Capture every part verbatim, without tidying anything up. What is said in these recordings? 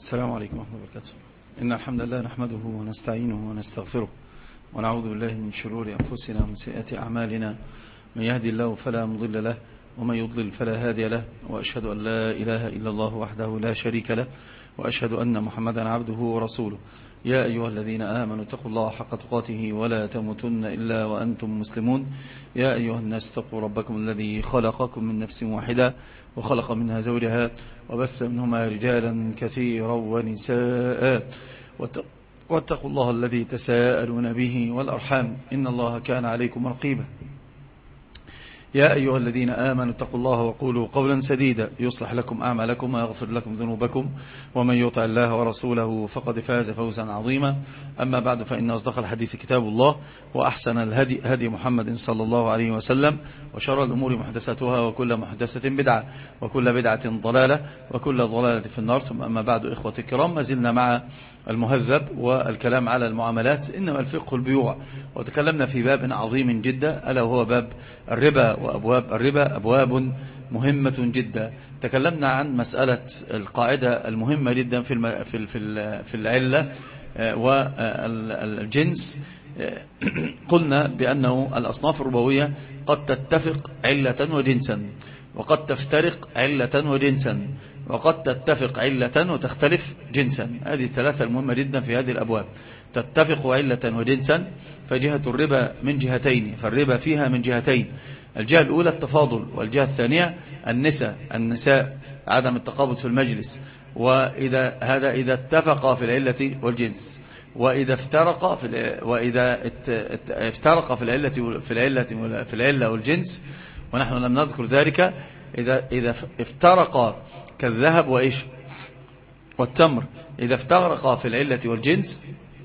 السلام عليكم ورحمة الله وبركاته. إن الحمد لله نحمده ونستعينه ونستغفره ونعوذ بالله من شرور أنفسنا ومن سيئات أعمالنا. من يهدي الله فلا مضل له ومن يضلل فلا هادي له، وأشهد أن لا إله إلا الله وحده لا شريك له، وأشهد أن محمدا عبده ورسوله. يا أيها الذين آمنوا اتقوا الله حق تقاته ولا تموتن إلا وأنتم مسلمون. يا أيها الناس اتقوا ربكم الذي خلقكم من نفس واحدة وخلق منها زوجها وبث منهما رجالا كثيرا ونساء، واتقوا الله الذي تساءلون به والأرحام إن الله كان عليكم رقيبا. يا أيها الذين آمنوا اتقوا الله وقولوا قولا سديدا يصلح لكم أعمالكم ويغفر لكم ذنوبكم، ومن يطع الله ورسوله فقد فاز فوزا عظيما. أما بعد، فإن أصدق الحديث كتاب الله، وأحسن الهدي هدي محمد صلى الله عليه وسلم، وشر الأمور محدثاتها، وكل محدثة بدعة، وكل بدعة ضلالة، وكل ضلالة في النار. ثم أما بعد، إخوة الكرام، ما زلنا مع المهذب والكلام على المعاملات، إنما الفقه البيوع، وتكلمنا في باب عظيم جدا ألا وهو باب الربا. وأبواب الربا أبواب مهمة جدا. تكلمنا عن مسألة القاعدة المهمة جدا في في في العلة والجنس. قلنا بأنه الأصناف الربوية قد تتفق علة وجنسا، وقد تفترق علة وجنسا، وقد تتفق علة وتختلف جنسا. هذه الثلاثة المهمة جدا في هذه الأبواب. تتفق علة وجنسا، فجهة الربا من جهتين، فالربا فيها من جهتين: الجهة الأولى التفاضل، والجهة الثانية النساء النساء عدم التقابض في المجلس. وإذا هذا إذا اتفق في العلة والجنس، وإذا افترق في وإذا افترق في العلة في العلة في العلة والجنس، ونحن لم نذكر ذلك. إذا إذا افترق كالذهب وإيش والتمر، إذا افترق في العلة والجنس،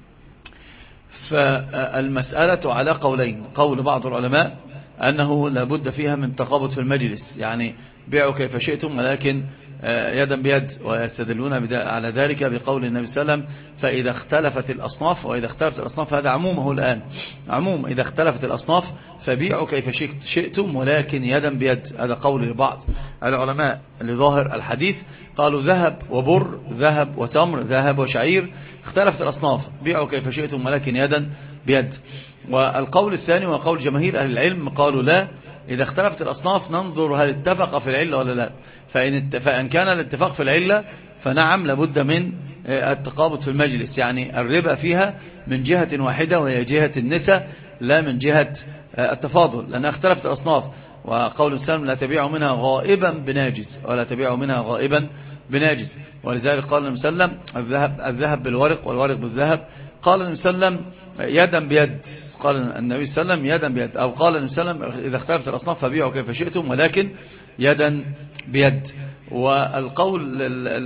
فالمسألة على قولين: قول بعض العلماء أنه لابد فيها من تقابض في المجلس، يعني بيعوا كيف شئتم ولكن يدا بيد، ويستدلون على ذلك بقول النبي صلى الله عليه وسلم: فإذا اختلفت الأصناف. وإذا اختلفت الأصناف هذا عمومه الآن، عموم إذا اختلفت الأصناف فبيعوا كيف شئتم ولكن يدا بيد. هذا قول لبعض العلماء لظاهر الحديث. قالوا ذهب وبر، ذهب وتمر، ذهب وشعير، اختلفت الأصناف، بيعوا كيف شئتم ولكن يدا بيد. والقول الثاني وقول جماهير أهل العلم، قالوا لا، إذا اختلفت الأصناف ننظر هل اتفق في العلة ولا لا. فإن, فإن كان الاتفاق في العلة فنعم لابد من التقابض في المجلس، يعني الربا فيها من جهة واحدة وهي جهة النساء، لا من جهة التفاضل، لأنها اختلفت الأصناف. وقول السلام: لا تبيع منها غائبا بناجز، ولا تبيع منها غائبا بناجز. ولذلك قال النبي صلى الله عليه وسلم: الذهب, الذهب بالورق والورق بالذهب. قال النبي صلى الله عليه وسلم: يدا بيد. قال النبي صلى الله عليه وسلم: يدا بيد. أو قال النبي صلى الله عليه وسلم: إذا اختلفت الأصناف فبيعوا كيف شئتم ولكن يدا بيد. والقول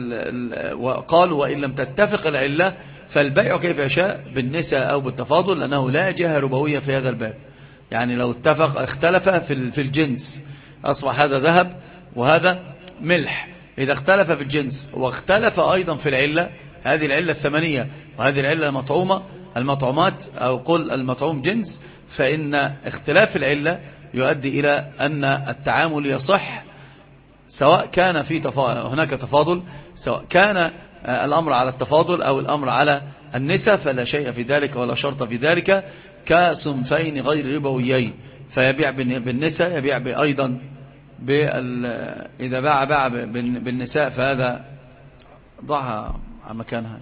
وقالوا: وإن لم تتفق العلة فالبيع كيف يشاء بالنساء أو بالتفاضل، لأنه لا جهة ربوية في هذا الباب. يعني لو اتفق اختلف في في الجنس، أصبح هذا ذهب وهذا ملح. إذا اختلف في الجنس واختلف أيضا في العلة، هذه العلة الثمنية وهذه العلة المطعومة، المطعومات أو قل المطعوم جنس، فإن اختلاف العلة يؤدي إلى أن التعامل يصح، سواء كان في تفاضل هناك تفاضل، سواء كان الأمر على التفاضل أو الأمر على النساء، فلا شيء في ذلك ولا شرط في ذلك، كصنفين غير ربويين. فيبيع بالنساء، يبيع أيضا إذا باع باع بالنساء، فهذا ضعها على مكانها.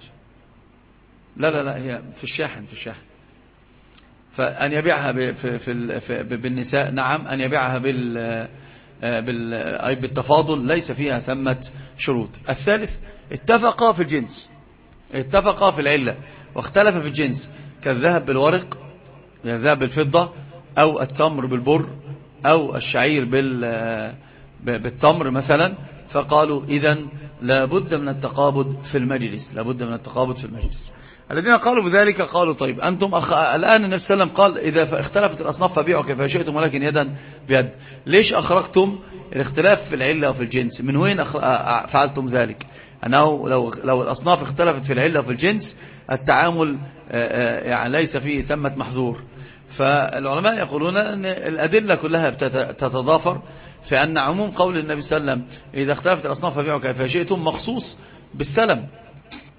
لا لا لا هي في الشاحن في الشاحن فأن يبيعها في في بالنساء نعم، أن يبيعها بال أي بالتفاضل ليس فيها ثمة شروط. الثالث: اتفقا في الجنس، اتفقا في العلة واختلف في الجنس، كالذهب بالورق، الذهب بالفضة، أو التمر بالبر، أو الشعير بالتمر مثلا. فقالوا: إذن لابد من التقابض في المجلس، لابد من التقابض في المجلس. الذين قالوا بذلك قالوا: طيب أنتم أخ... الآن النبي صلى الله عليه وسلم قال: إذا اختلفت الأصناف فبيعوا كيف شئتم ولكن يدا بيد. ليش أخرجتم الاختلاف في العلة وفي الجنس؟ من وين أخ... فعلتم ذلك؟ أنه لو, لو الأصناف اختلفت في العلة وفي الجنس، التعامل يعني ليس فيه ثمة محظور. فالعلماء يقولون أن الأدلة كلها تتضافر في أن عموم قول النبي صلى الله عليه وسلم: إذا اختلفت الأصناف فبيعوا كيف شئتم، مخصوص بالسلم،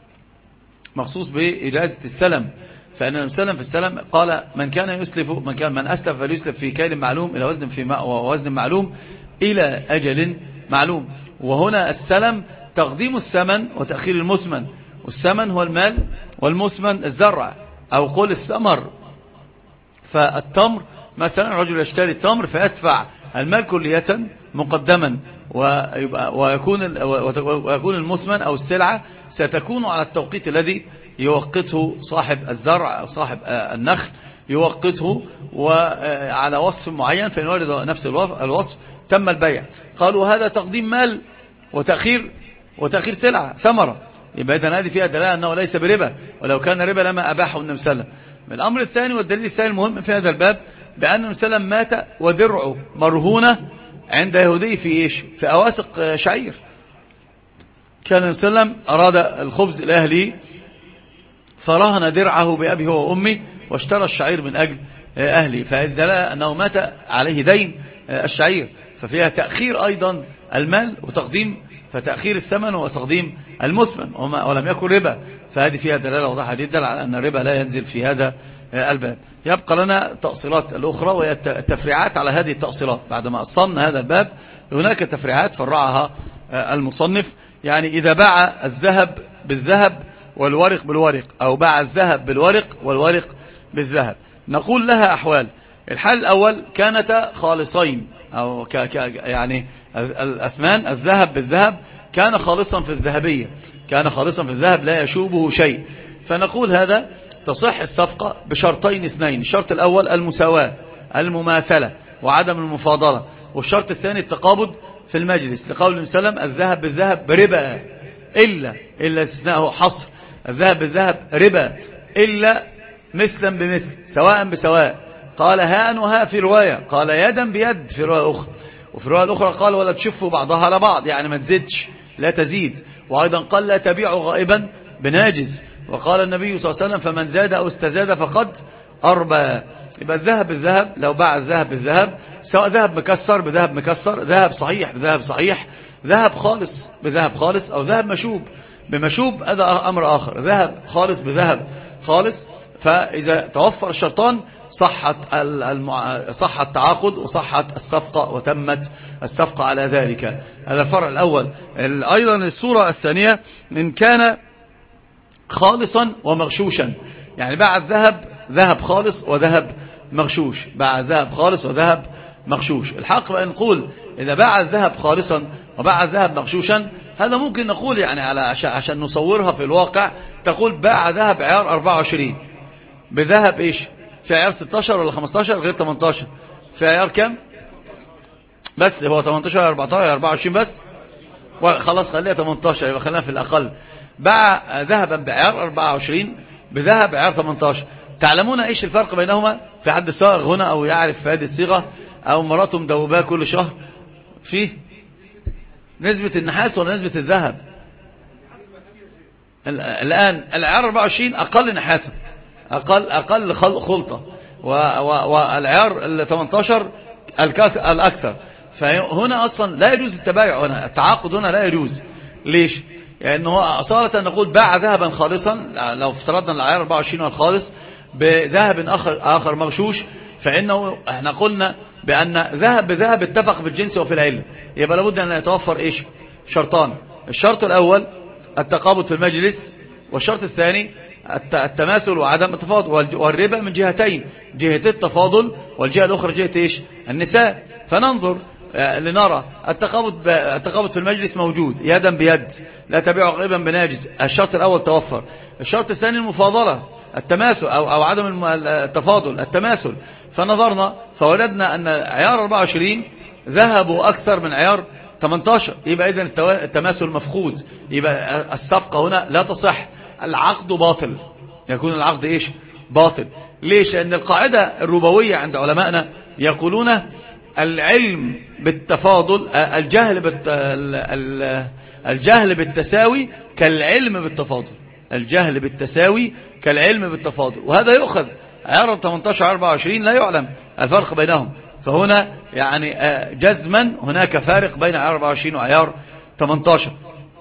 مخصوص بإجازة السلم، فإن السلم في السلم قال من كان يسلف من كان من أسلف فليسلف في كيل معلوم إلى وزن في وزن معلوم إلى أجل معلوم. وهنا السلم تقديم الثمن وتأخير المثمن، والثمن هو المال والمثمن الزرع أو قول الثمر. فالتمر مثلا رجل يشتري التمر فيدفع المال كلية مقدما، ويكون ويكون المثمن أو السلعة ستكون على التوقيت الذي يوقته صاحب الزرع أو صاحب النخل يوقته وعلى وصف معين، فإن ورد نفس الوصف تم البيع. قالوا هذا تقديم مال وتأخير وتأخير سلعة ثمرة، يبقى إذن هذه فيها دلالة أنه ليس بربا، ولو كان ربا لما أباحه النبي صلى الله عليه وسلم. الأمر الثاني والدليل الثاني المهم في هذا الباب بأن النبي صلى الله عليه وسلم مات ودرعه مرهونة عند يهودي في إيش؟ في أواسق شعير. كان النبي صلى الله عليه وسلم أراد الخبز لأهله فرهن درعه بأبيه وأمه واشترى الشعير من أجل أهله، فهذا دلالة أنه مات عليه دين الشعير، ففيها تأخير أيضا المال وتقديم، فتأخير الثمن وتقديم المثمن ولم يكن ربا، فهذه فيها دلالة واضحة جدا على أن الربا لا ينزل في هذا الباب. يبقى لنا التأصيلات الأخرى وهي التفريعات على هذه التأصيلات. بعدما أصلنا هذا الباب هناك تفريعات فرعها المصنف، يعني إذا باع الذهب بالذهب والورق بالورق، أو باع الذهب بالورق والورق بالذهب، نقول لها أحوال. الحال الأول كانت خالصين، أو ك ك يعني الأثمان الذهب بالذهب كان خالصا في الذهبية، كان خالصا في الذهب لا يشوبه شيء، فنقول هذا تصح الصفقة بشرطين اثنين. الشرط الأول المساواة المماثلة وعدم المفاضلة، والشرط الثاني التقابض في المجلس، لقول النبي صلى الله عليه وسلم الذهب بالذهب بربا إلا إلا استثناءه حصر، الذهب بالذهب ربا إلا مثلا بمثل سواء بسواء. قال هاء وهاء في رواية، قال يدا بيد في رواية أخرى، وفي رواية أخرى قال ولا تشفوا بعضها على بعض، يعني ما تزيدش لا تزيد. وأيضا قال لا تبيعوا غائبا بناجز. وقال النبي صلى الله عليه وسلم فمن زاد أو استزاد فقد أربى. يبقى الذهب بالذهب، لو باع الذهب بالذهب سواء ذهب مكسر بذهب مكسر، ذهب صحيح بذهب صحيح، ذهب خالص بذهب خالص، أو ذهب مشوب بمشوب، هذا أمر آخر. ذهب خالص بذهب خالص، فإذا توفر الشرطان صحت المع... صح التعاقد وصحت الصفقة وتمت الصفقة على ذلك. هذا الفرع الأول. أيضا الصورة الثانية إن كان خالصا ومغشوشا، يعني باع الذهب ذهب خالص وذهب مغشوش، باع الذهب خالص وذهب مغشوش. الحق بأن نقول إذا باع الذهب خالصا وباع الذهب مغشوشا، هذا ممكن نقول يعني على عشان نصورها في الواقع، تقول باع ذهب عيار أربعة وعشرين بذهب إيش في عيار ستاشر ولا خمستاشر غير تمنتاشر، في عيار كم بس؟ هو تمنتاشر أربعتاشر أربعة وعشرين بس، خلاص خليها تمنتاشر، يبقى خلينا في الأقل. باع ذهبا بعيار أربعة وعشرين بذهب عيار تمنتاشر. تعلمون إيش الفرق بينهما؟ في حد صاغ هنا أو يعرف هذه الصيغة، أو مراته مدوباه كل شهر؟ فيه نسبة النحاس ولا نسبة الذهب؟ الآن العيار أربعة وعشرين أقل نحاسا، أقل أقل خلطة، والعيار ال تمنتاشر الأكثر. فهنا أصلا لا يجوز التبايع، هنا التعاقد هنا لا يجوز. ليش؟ لأنه يعني أصالة نقول باع ذهبا خالصا، لو افترضنا العيار أربعة وعشرين الخالص بذهب آخر, آخر مغشوش، فإنه احنا قلنا بأن ذهب بذهب اتفق في الجنس وفي العلة، يبقى لابد أن يتوفر إيش؟ شرطان. الشرط الأول التقابض في المجلس، والشرط الثاني التماثل وعدم التفاضل، والربا من جهتين، جهة التفاضل والجهة الأخرى جهة إيش؟ النساء. فننظر لنرى التقابض التقابض في المجلس موجود يدا بيد، لا تبيع غائبا بناجز، الشرط الأول توفر. الشرط الثاني المفاضلة التماثل أو, أو عدم التفاضل التماثل. فنظرنا فوجدنا أن عيار أربعة وعشرين ذهبوا أكثر من عيار تمنتاشر، يبقى إذن التماثل مفقود، يبقى الصفقة هنا لا تصح، العقد باطل، يكون العقد إيش؟ باطل. ليش؟ لأن القاعدة الربوية عند علمائنا يقولون العلم بالتفاضل، الجهل بالت... الجهل بالتساوي كالعلم بالتفاضل، الجهل بالتساوي كالعلم بالتفاضل. وهذا يؤخذ عيار تمنتاشر أربعة وعشرين لا يعلم الفرق بينهم، فهنا يعني جزما هناك فارق بين عيار أربعة وعشرين وعيار تمنتاشر.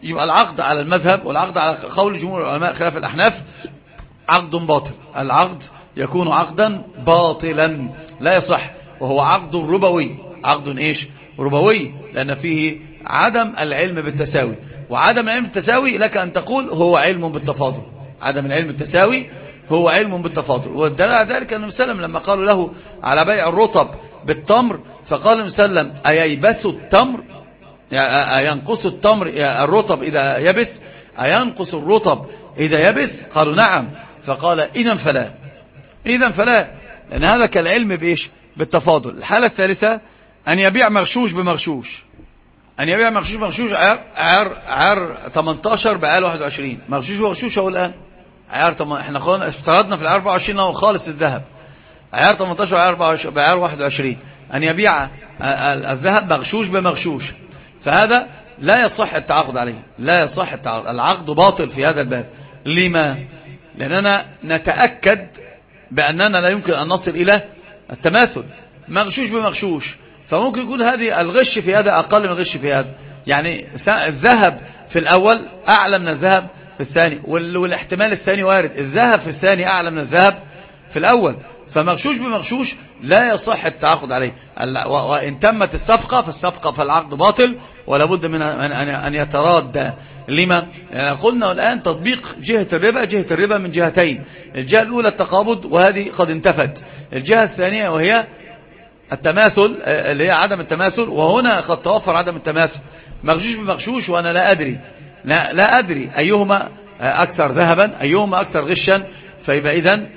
يبقى العقد على المذهب والعقد على قول جمهور العلماء خلاف الأحناف عقد باطل. العقد يكون عقدا باطلا لا يصح، وهو عقد ربوي. عقد ايش؟ ربوي، لأن فيه عدم العلم بالتساوي. وعدم العلم بالتساوي لك أن تقول هو علم بالتفاضل. عدم العلم بالتساوي هو علم بالتفاضل. والدليل على ذلك أن النبي صلى الله عليه وسلم لما قالوا له على بيع الرطب بالتمر، فقال النبي صلى الله عليه وسلم أييبس التمر، أينقص التمر الرطب إذا يبس، أينقص الرطب إذا يبس؟ قالوا نعم. فقال إذن فلا، إذن فلا، لأن هذا كالعلم بإيش؟ بالتفاضل. الحالة الثالثة أن يبيع مغشوش بمغشوش. أن يبيع مغشوش بمغشوش، عيار عيار عيار ثمانية عشر بعيار واحد وعشرين. مغشوش بمغشوش هو الآن عيار تم... احنا خلنا افترضنا في العيار أربعة وعشرين هو خالص الذهب، عيار ثمانية عشر بعيار واحد وعشرين. أن يبيع الذهب مغشوش بمغشوش، فهذا لا يصح التعاقد عليه، لا يصح التعاقد. العقد باطل في هذا الباب. لما؟ لأننا نتأكد بأننا لا يمكن أن نصل إلى التماثل. مغشوش بمغشوش، فممكن يكون هذه الغش في هذا أقل من الغش في هذا. يعني الذهب في الأول أعلى من الذهب في الثاني، والاحتمال الثاني وارد، الذهب في الثاني أعلى من الذهب في الأول. فمغشوش بمغشوش لا يصح التعاقد عليه. وإن تمت الصفقة فالصفقة فالعقد باطل، ولا بد من أن يتراد. لما؟ يعني قلنا الآن تطبيق جهة الربا، جهة الربا من جهتين. الجهة الأولى التقابض، وهذه قد انتفت. الجهة الثانية وهي التماثل، اللي هي عدم التماثل، وهنا قد توفر عدم التماثل. مغشوش بمغشوش وأنا لا أدري، لا, لا أدري أيهما أكثر ذهبا، أيهما أكثر غشا. فيبقى إذن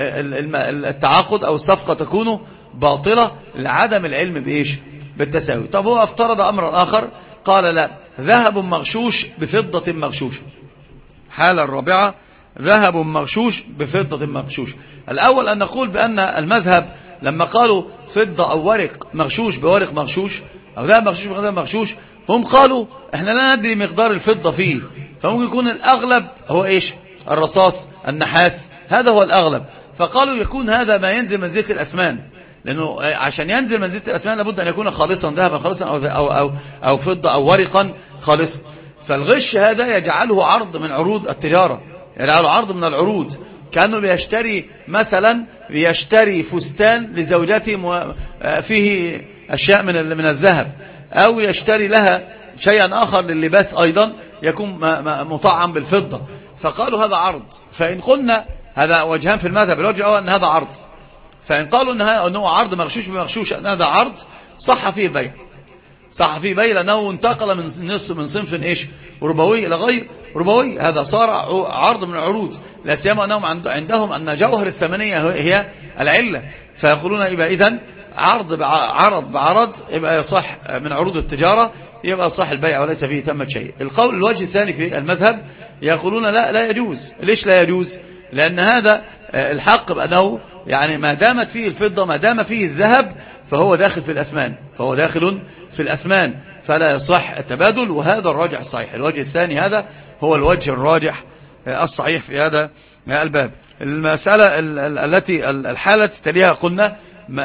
التعاقد أو الصفقة تكون باطلة لعدم العلم بإيش؟ بالتساوي. طب هو افترض أمرا آخر، قال لا، ذهب مغشوش بفضة مغشوش. حالة الرابعة ذهب مغشوش بفضة مغشوش. الأول أن نقول بأن المذهب لما قالوا فضة أو ورق مغشوش بورق مغشوش، أو ذهب مغشوش بذهب مغشوش، هم قالوا احنا لا ندري مقدار الفضة فيه، فممكن يكون الأغلب هو إيش؟ الرصاص، النحاس، هذا هو الأغلب. فقالوا يكون هذا ما ينزل منزلة الأثمان، لأنه عشان ينزل منزلة الأثمان لابد أن يكون خالصا، ذهبا خالصا أو, أو, أو, أو فضة أو ورقا خالصا. فالغش هذا يجعله عرض من عروض التجارة، يجعله عرض من العروض، كأنه بيشتري مثلا بيشتري فستان لزوجته فيه أشياء من من الذهب، أو يشتري لها شيئا آخر لللباس أيضا يكون مطعم بالفضة. فقالوا هذا عرض. فإن قلنا هذا وجهان في المذهب، الوجه الأول أن هذا عرض، فإن قالوا أنه عرض مغشوش بمغشوش، أن هذا عرض، صح فيه البيع، صح فيه بيع، لأنه انتقل من نصف من صنف إيش؟ ربوي إلى غير ربوي. هذا صار عرض من العروض، لا سيما أنهم عندهم أن جوهر الثمنية هي العلة. فيقولون يبقى إذن عرض بعرض بعرض يبقى يصح من عروض التجارة، يبقى صح البيع وليس فيه تمت شيء. القول الوجه الثاني في المذهب يقولون لا لا يجوز. ليش لا يجوز؟ لأن هذا الحق بأنه يعني ما دامت فيه الفضة، ما دام فيه الذهب، فهو داخل في الأثمان، فهو داخل في الأثمان، فلا يصح التبادل. وهذا الراجح الصحيح. الوجه الثاني هذا هو الوجه الراجح الصحيح في هذا الباب. المسألة التي الحالة تليها قلنا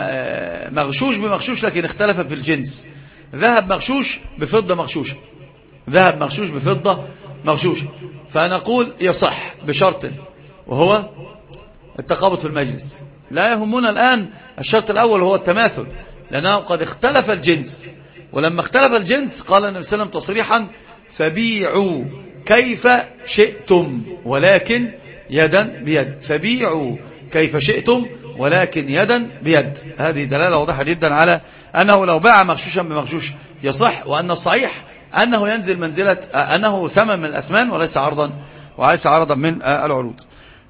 مغشوش بمغشوش، لكن اختلف في الجنس. ذهب مغشوش بفضة مغشوش، ذهب مغشوش بفضة مغشوش، فنقول يصح بشرط، وهو التقابض في المجلس. لا يهمنا الآن الشرط الأول هو التماثل، لأنه قد اختلف الجنس. ولما اختلف الجنس قال النبي صلى الله عليه وسلم تصريحا فبيعوا كيف شئتم ولكن يدا بيد. فبيعوا كيف شئتم ولكن يدا بيد. هذه دلالة واضحة جدا على أنه لو باع مغشوشا بمغشوش يصح، وأن الصحيح أنه ينزل منزلة أنه ثمن من الأثمان وليس عرضا وليس عرضا من العروض.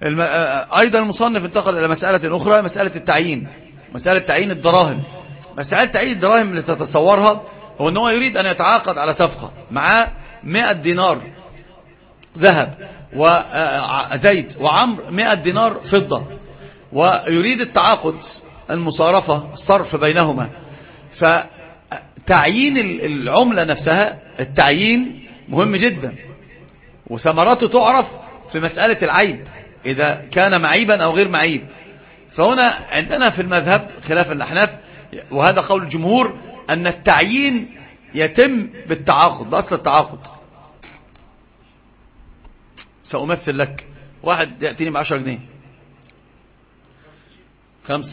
أيضا المصنف انتقل إلى مسألة أخرى، مسألة التعيين، مسألة تعيين الدراهم. مسألة تعيين الدراهم اللي تتصورها هو أنه يريد أن يتعاقد على صفقة مع مئة دينار ذهب وزيت وعمر مئة دينار فضة، ويريد التعاقد المصارفة الصرف بينهما. فتعيين العملة نفسها، التعيين مهم جدا، وثمراته تعرف في مسألة العيب إذا كان معيبا أو غير معيب. فهنا عندنا في المذهب خلاف الأحناف، وهذا قول الجمهور، أن التعيين يتم بالتعاقد، بأصل التعاقد. سأمثل لك. واحد يأتيني بعشرة جنيه، خمسة،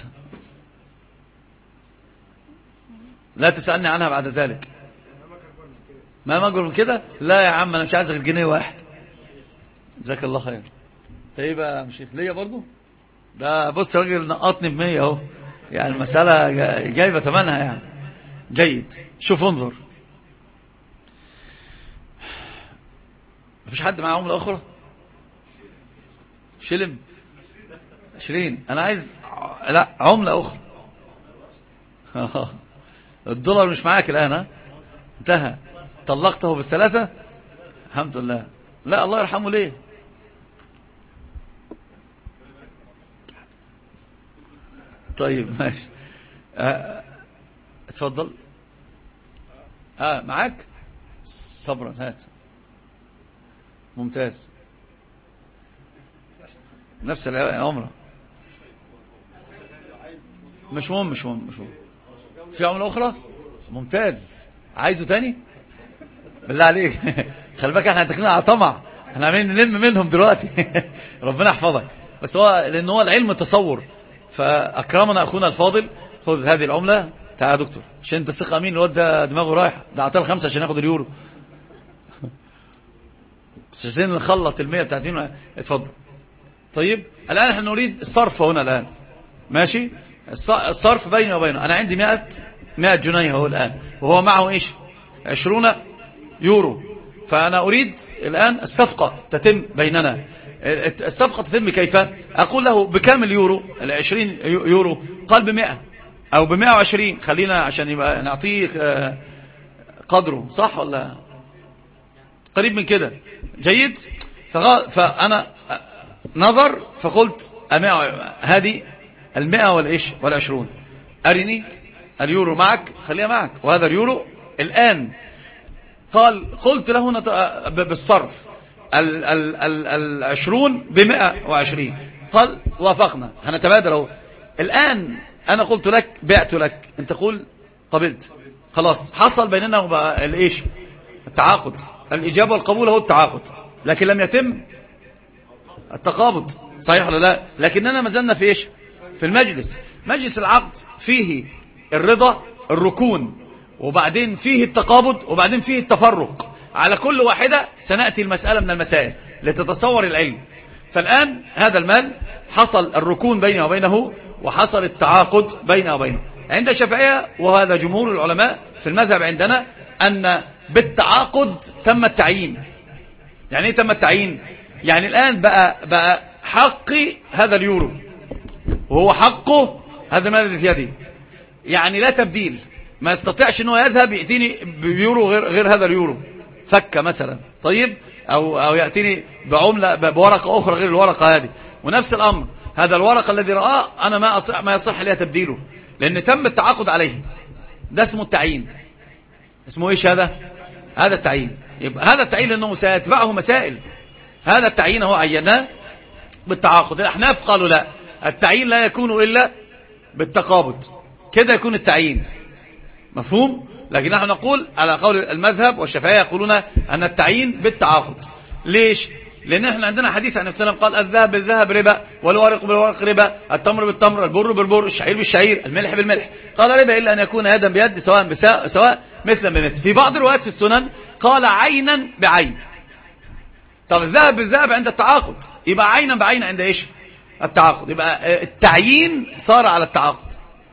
لا تسألني عنها بعد ذلك. ما مجر من كده؟ لا يا عم، أنا مش عايز غير جنيه واحد. جزاك الله خير. طيب يا مشيخ ليا برضو ده. بص راجل نقطني بمية اهو، يعني المسألة جايبة ثمنها يعني. جيد. شوف انظر، مفيش حد معاه عملة أخرى؟ شلم عشرين. أنا عايز لا عملة أخرى. الدولار مش معاك الآن، ها؟ انتهى. طلقته بالثلاثة الحمد لله. لا الله يرحمه ليه؟ طيب ماشي. أه اتفضل. اه معاك صبرا. هات. ممتاز. نفس العمرة. مش مهم مش مهم مش مهم. في عملة أخرى. ممتاز. عايزه تاني بالله عليك. خلي بالك احنا هتكلمنا على طمع، احنا عاملين نلم منهم دلوقتي. ربنا يحفظك. بس هو لأن هو العلم تصور، فأكرمنا أخونا الفاضل. خذ هذه العملة. تعال يا دكتور، عشان انت ثقة امين. الواد ده دماغه رايح، ده عطاه الخمسة عشان ياخد اليورو. بس عشان نخلط المية بتاعتين. اتفضل. طيب الآن احنا نريد الصرف هنا الآن. ماشي. الصرف بيني وبينه. أنا عندي مئة مئة جنيه هو الآن، وهو معه إيش عشرون يورو. فأنا أريد الآن الصفقة تتم بيننا. الصفقة تتم كيف؟ أقول له بكم اليورو؟ العشرين يورو. قال بمئة أو بمئة وعشرين. خلينا عشان يبقى نعطيه قدره، صح ولا قريب من كده؟ جيد. فأنا نظر فقلت هذه المئة والإيش والعشرون. أرني اليورو معك، خليها معك، وهذا اليورو الآن. قال قلت له بالصرف ال ال ال العشرون بمئة وعشرين. قال وافقنا، هنتبادل اهو. الآن أنا قلت لك بعت لك، أنت قول قبلت، خلاص حصل بيننا وبقى الإيش التعاقد. الإجابة والقبول هو التعاقد، لكن لم يتم التقابض، صحيح ولا لا؟ لكننا ما زلنا في إيش؟ في المجلس. مجلس العقد فيه الرضا، الركون، وبعدين فيه التقابض، وبعدين فيه التفرق. على كل واحدة سنأتي المسألة من المسائل لتتصور العلم. فالآن هذا المال حصل الركون بينه وبينه، وحصل التعاقد بينه وبينه. عند الشافعية وهذا جمهور العلماء في المذهب عندنا أن بالتعاقد تم التعيين. يعني ايه تم التعيين؟ يعني الآن بقى, بقى حقي هذا اليورو، وهو حقه هذا المال الذي في يدي. يعني لا تبديل، ما يستطيعش انه يذهب يأتيني بيورو غير, غير هذا اليورو، فكة مثلا. طيب أو, أو يأتيني بعملة بورقة أخرى غير الورقة هذه. ونفس الأمر هذا الورقة الذي رآه أنا ما أصح ما يصح لها تبديله، لأن تم التعاقد عليه. ده اسمه التعيين. اسمه إيش هذا؟ هذا التعيين. يبقى هذا التعيين لأنه سيتبعه مسائل. هذا التعيين هو عيناه بالتعاقد. الأحناف قالوا لا، التعيين لا يكون إلا بالتقابض، كده يكون التعيين. مفهوم؟ لكن نحن نقول على قول المذهب، والشافعية يقولون أن التعيين بالتعاقد. ليش؟ لأن احنا عندنا حديث عن السلام قال الذهب بالذهب ربا، والورق بالورق ربا، التمر بالتمر، البر بالبر، الشعير بالشعير، الملح بالملح. قال ربا إلا أن يكون يدا بيد سواء بسواء سواء مثلا بمثل. في بعض الروايات في السنن قال عينا بعين. طب الذهب بالذهب عند التعاقد، يبقى عينا بعين عند إيش؟ التعاقد. يبقى التعيين صار على التعاقد،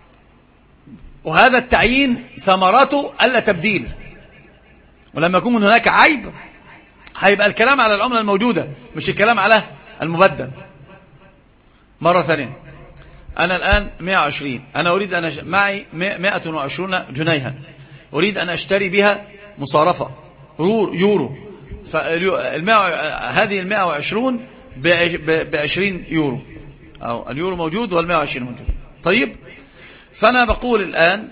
وهذا التعيين ثمرته ألا تبديل. ولما يكون من هناك عيب هيبقى الكلام على العملة الموجودة، مش الكلام على المبدل. مرة ثانية، أنا الآن مئة وعشرين، أنا أريد أن أش... معي مئة وعشرون جنيها، أريد أن أشتري بها مصارفة يورو. فالمئة... هذه المئة وعشرون بعشرين يورو، أو اليورو موجود والمئة وعشرين موجود. طيب، فأنا بقول الآن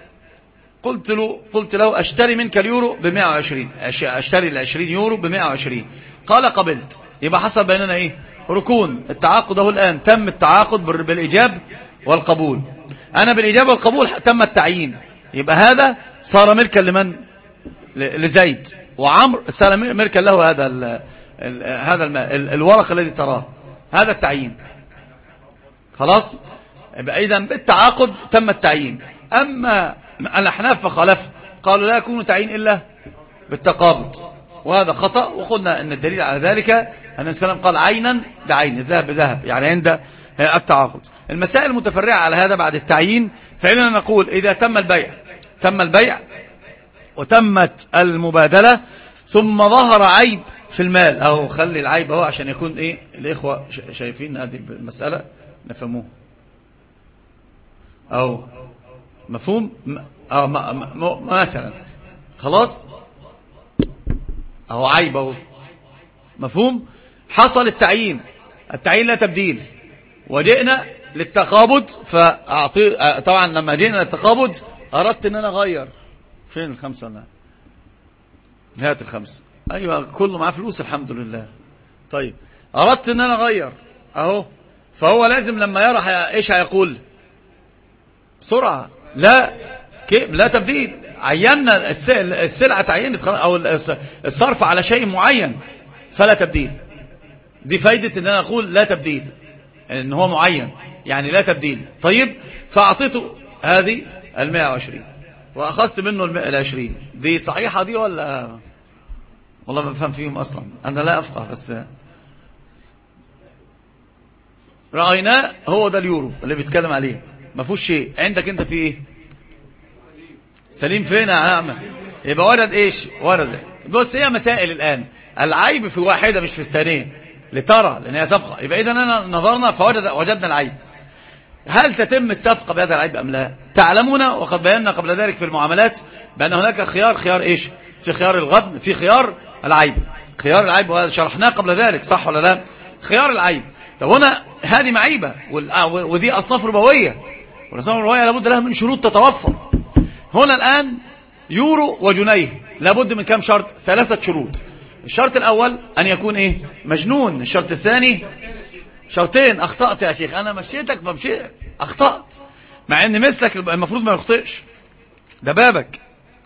قلت له, قلت له أشتري منك اليورو بمئة وعشرين، أشتري العشرين يورو بمئة وعشرين. قال قبلت. يبقى حصل بيننا إيه؟ ركون. التعاقد هو الآن تم التعاقد بالإجاب والقبول. أنا بالإجابة والقبول تم التعيين. يبقى هذا صار ملكا لمن؟ لزيد. وعمر صار ملكا له هذا هذا الماء الورق الذي تراه هذا التعيين. خلاص. إذن بالتعاقد تم التعيين. أما الأحناف فخالف، قالوا لا يكون تعيين إلا بالتقابض، وهذا خطأ. وقلنا أن الدليل على ذلك أن السلام قال عينا بعين، الذهب بذهب، يعني عند التعاقد. المسائل المتفرعة على هذا بعد التعيين، فإننا نقول إذا تم البيع تم البيع وتمت المبادلة ثم ظهر عيب في المال، أو خلي العيب أهو عشان يكون إيه الإخوة شايفين هذه المسألة نفهموه، أو مفهوم أو مثلا خلاص أهو عيب أهو مفهوم. حصل التعيين، التعيين لا تبديل، وجئنا للتقابض. فأعطي طبعا لما جئنا للتقابض أردت أن أنا أغير. فين الخمسة؟ أنا هات الخمسة. أيوة كله معاه فلوس الحمد لله. طيب أردت أن أنا أغير أهو، فهو لازم لما يرى إيش هيقول بسرعة؟ لا كيف لا تبديل. عينا السلعة تعينت أو الصرف على شيء معين فلا تبديل. دي فايدة أن أنا أقول لا تبديل، ان هو معين يعني لا تبديل. طيب فأعطيته هذه المائة وعشرين وأخذت منه المائة العشرين. دي صحيحة دي ولا والله ما بفهم فيهم أصلا، أنا لا أفقه، بس رأيناه هو ده اليورو اللي بيتكلم عليه، ما فيهوش شيء. عندك أنت في إيه سليم؟ فين يا عم؟ يبقى ورد إيش ورد. بص هي مسائل الآن، العيب في واحدة مش في الثانية لترى، لأن هي صفقة. يبقى إذا أنا نظرنا فوجدنا العيب، هل تتم الصفقة بهذا العيب أم لا؟ تعلمون وقد بينا قبل ذلك في المعاملات بأن هناك خيار، خيار إيش؟ في خيار الغبن، في خيار العيب. خيار العيب وهذا شرحناه قبل ذلك، صح ولا لا؟ خيار العيب. طب هنا هذه معيبة ودي أصناف ربوية، والأصناف الربوية لابد لها من شروط تتوفر. هنا الآن يورو وجنيه لابد من كم شرط؟ ثلاثة شروط. الشرط الأول أن يكون إيه؟ مجنون. الشرط الثاني شرطين. أخطأت يا شيخ، أنا مشيتك فمشي أخطأت، مع أن مثلك المفروض ما يخطئش، ده بابك.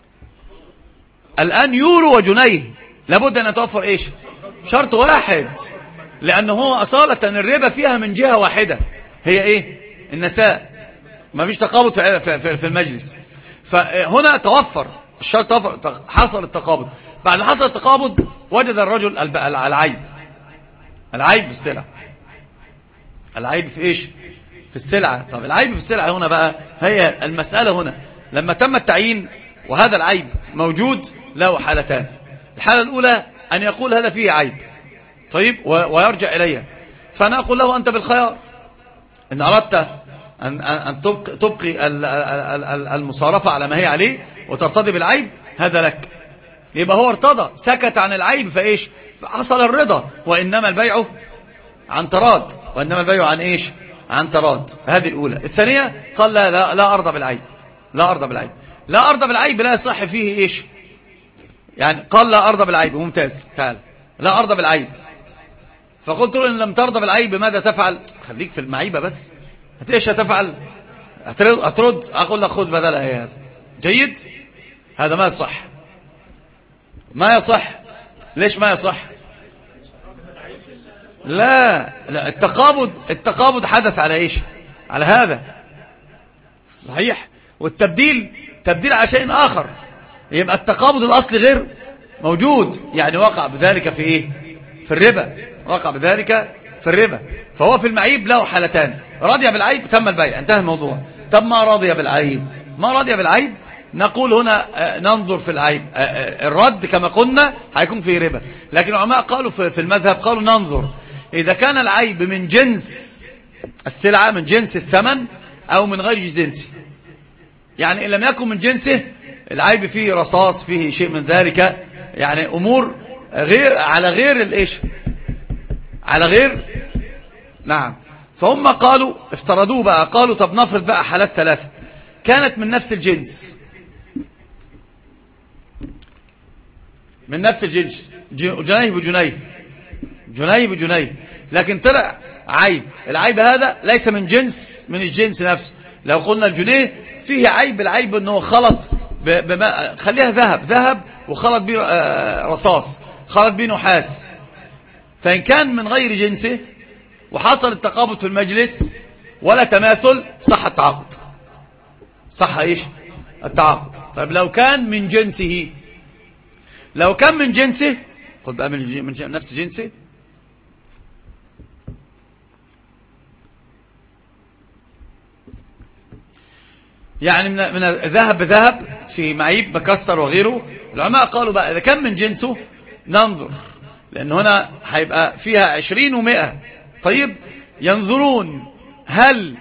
الآن يورو وجنيه لابد أن يتوفر إيش؟ شرط واحد، لأنه هو أصالة الربا فيها من جهة واحدة، هي إيه؟ النساء. ما فيش تقابض في المجلس، فهنا توفر الشرط، توفر، حصل التقابض. بعد حصل التقابض وجد الرجل العيب، العيب في السلعة. العيب في إيش؟ في السلعة. طب العيب في السلعة هنا بقى هي المسألة. هنا لما تم التعيين وهذا العيب موجود له حالتان. الحالة الأولى أن يقول هذا فيه عيب، طيب، ويرجع إليه، فأنا أقول له أنت بالخيار، إن أردت أن, أن تبقي المصارفة على ما هي عليه وترتضي بالعيب هذا لك. يبقى هو ارتضى، سكت عن العيب، فإيش؟ فحصل الرضا. وإنما البيع عن تراد، وإنما البيع عن إيش؟ عن تراد. هذه الأولى. الثانية قال لا لا, لا أرضى بالعيب، لا أرضى بالعيب، لا أرضى بالعيب، لا يصح فيه إيش يعني. قال لا أرضى بالعيب، ممتاز، تعال لا أرضى بالعيب. فقلت له إن لم ترضى بالعيب ماذا تفعل؟ خليك في المعيبة بس. هتيش هتفعل؟ هترد؟ أقول لك خذ بدلها هذا. جيد؟ هذا ما يصح، ما يصح. ليش ما يصح؟ لا لا التقابض، التقابض حدث على إيش؟ على هذا صحيح. والتبديل تبديل على شيء آخر، يبقى التقابض الأصلي غير موجود، يعني وقع بذلك في إيه؟ في الربا، وقع بذلك في الربا. فهو في المعيب له حالتان، رضي بالعيب تم البيع، انتهى الموضوع. طب ما رضي بالعيب، ما رضي بالعيب، نقول هنا ننظر في العيب. الرد كما قلنا هيكون في ربا، لكن العلماء قالوا في المذهب قالوا ننظر إذا كان العيب من جنس السلعة، من جنس الثمن، أو من غير جنسه. يعني إن لم يكن من جنسه، العيب فيه رصاص، فيه شيء من ذلك، يعني أمور غير على غير الإيش، على غير، نعم. فهم قالوا افترضوه بقى، قالوا طب نفرض بقى حالات ثلاثة كانت من نفس الجنس، من نفس الجنس، جنيه بجنيه، جنيه بجنيه، لكن طلع عيب. العيب هذا ليس من جنس، من الجنس نفسه. لو قلنا الجنيه فيه عيب، العيب انه خلط بما، خليها ذهب، ذهب وخلط بيه رصاص، خلط بيه نحاس، فإن كان من غير جنسه وحصل التقابض في المجلس ولا تماثل صح التعاقد، صح ايش التعاقد. طيب لو كان من جنسه، لو كان من جنسه، خد بقى من, من نفس جنسه، يعني من, من ذهب بذهب في معيب مكسر وغيره. العلماء قالوا بقى إذا كان من جنسه ننظر، لأن هنا هيبقى فيها عشرين ومئة. طيب ينظرون هل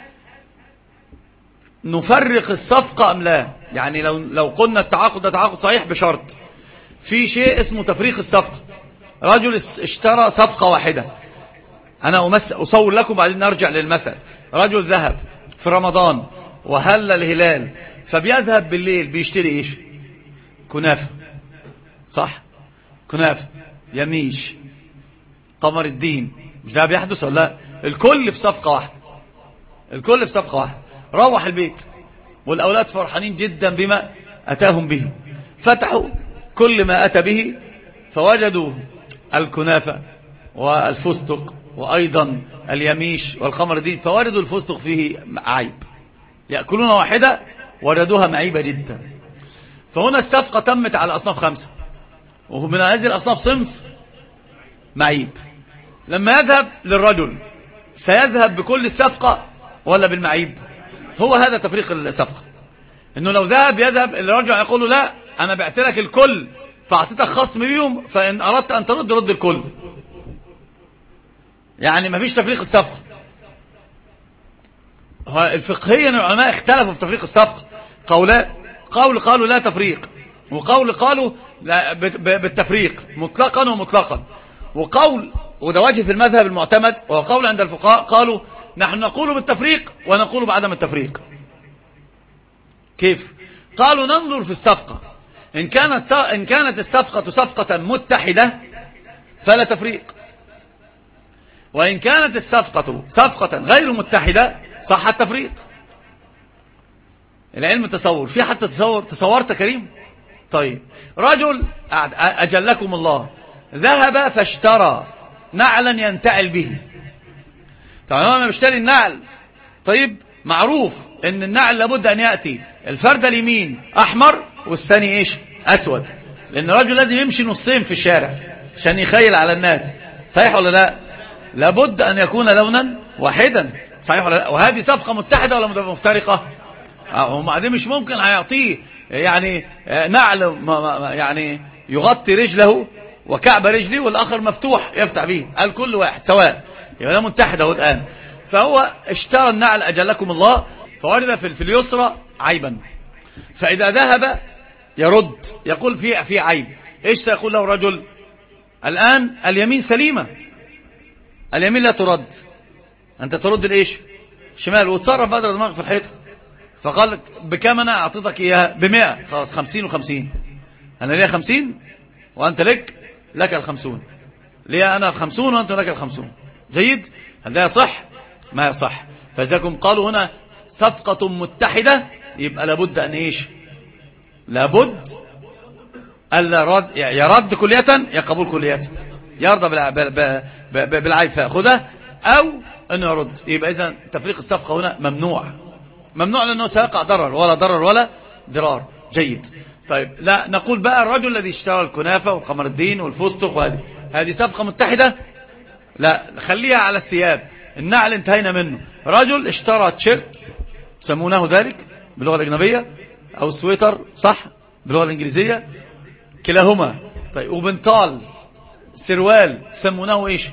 نفرق الصفقة أم لا. يعني لو, لو قلنا التعاقد ده تعاقد صحيح بشرط في شيء اسمه تفريق الصفقة. رجل اشترى صفقة واحدة، أنا أمس أصور لكم بعدين نرجع للمثل. رجل ذهب في رمضان وهل الهلال، فبيذهب بالليل بيشتري إيش؟ كنافة، صح؟ كنافة، يميش، قمر الدين، مش ده بيحدث ولا لا؟ الكل في صفقة واحدة، الكل في صفقة واحدة. روح البيت والأولاد فرحانين جدا بما أتاهم به، فتحوا كل ما أتى به فوجدوا الكنافة والفستق وأيضا اليميش والقمر الدين، فوجدوا الفستق فيه عيب، يأكلون واحدة وجدوها معيبة جدا. فهنا الصفقة تمت على أصناف خمسة، ومن هذه الأصناف صنف معيب. لما يذهب للرجل سيذهب بكل الصفقة ولا بالمعيب؟ هو هذا تفريق الصفقة، انه لو ذهب يذهب الرجل يقول له لا انا بعت لك الكل فاعطيتك خصم بيهم، فان اردت ان ترد رد الكل. يعني ما فيش تفريق الصفقة. الفقهيا العلماء اختلفوا في تفريق الصفقة، قولا قول قالوا لا تفريق، وقول قالوا لا بالتفريق مطلقا ومطلقا، وقول وده وجه في المذهب المعتمد وقول عند الفقهاء قالوا نحن نقول بالتفريق ونقول بعدم التفريق. كيف؟ قالوا ننظر في الصفقة، إن كانت إن كانت الصفقة صفقة متحدة فلا تفريق، وإن كانت الصفقة صفقة غير متحدة صح التفريق. العلم تصور، في حتى تصور تصورت كريم. طيب رجل أجلكم الله ذهب فاشترى نعلا ينتعل به. طبعا انا بشتري النعل، طيب معروف ان النعل لابد ان يأتي الفردة اليمين احمر والثاني ايش اسود، لان الرجل لازم يمشي نصين في الشارع عشان يخيل على الناس، صحيح ولا لا؟ لابد ان يكون لونا واحدا، صحيح ولا لا؟ وهذه صفقة متحدة ولا مفترقة؟ وبعدين مش ممكن هيعطيه يعني نعل يعني يغطي رجله وكعب رجلي والاخر مفتوح يفتح به، الكل واحد سواء، يبقى ده متحد اهو الآن. فهو اشترى النعل أجلكم الله فوجد في اليسرى عيبا، فإذا ذهب يرد يقول في في عيب، ايش سيقول له الرجل؟ الآن اليمين سليمة، اليمين لا ترد، أنت ترد الايش؟ شمال، وتصرف بدل دماغك في الحيطة. فقال لك بكام أنا أعطيتك إياها؟ بمئة، خلاص خمسين وخمسين، أنا ليا خمسين وأنت لك لك الخمسون، ليا أنا الخمسون وأنت لك الخمسون. جيد؟ هل ده يصح؟ ما يصح. فإذاكم قالوا هنا صفقة متحدة يبقى لابد أن إيش؟ لابد ألا رد، يرد كلية يقبول كلية، يرضى بالعيب فيأخذه أو أنه يرد. يبقى إذن تفريق الصفقة هنا ممنوع، ممنوع لأنه سيقع ضرر ولا ضرر ولا ضرار. جيد. طيب لا نقول بقى الرجل الذي اشترى الكنافة والقمر الدين والفستق وهذه هذه صفقة متحدة؟ لا، خليها على الثياب. النعل انتهينا منه. رجل اشترى تيشيرت سمونه ذلك باللغة الأجنبية أو سويتر صح باللغة الإنجليزية كلاهما، طيب وبنطال سروال سمونه ايش؟